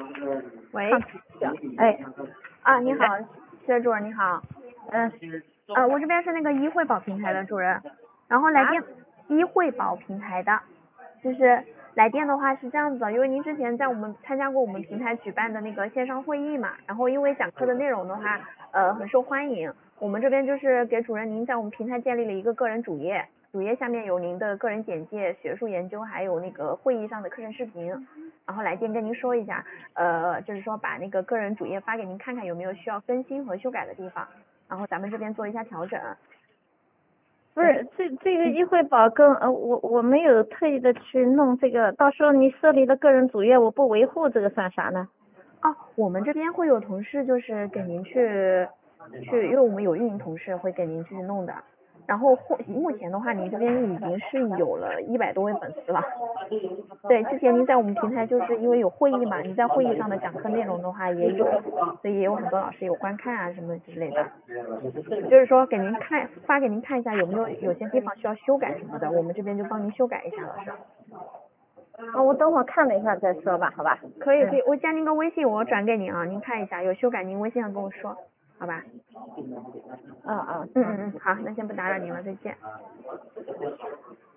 喂， 哎， 你好，薛主任你好，我这边是那个医惠保平台的主任，然后来电医惠保平台的，就是来电的话是这样子的，因为您之前在我们参加过我们平台举办的那个线上会议嘛，然后因为讲课的内容的话，很受欢迎，我们这边就是给主任您在我们平台建立了一个个人主页，主页下面有您的个人简介、学术研究，还有那个会议上的课程视频，然后来电跟您说一下，就是说把那个个人主页发给您看看有没有需要更新和修改的地方，然后咱们这边做一下调整。 不是这个医惠保跟我没有特意的去弄这个，到时候你设立的个人主页我不维护，这个算啥呢？ 我们这边会有同事就是给您去，因为我们有运营同事会给您去弄的。然后目前的话，您这边已经是有了100多位粉丝了。对，之前您在我们平台就是因为有会议嘛，你在会议上的讲课内容的话也有，所以也有很多老师有观看啊什么之类的。就是说给您发给您看一下有没有些地方需要修改什么的，我们这边就帮您修改一下老师。 我等会看了一下再说吧，好吧？ 可以，我加您个微信，我转给您啊，您看一下，有修改您微信上跟我说，好吧？好，那先不打扰您了，再见。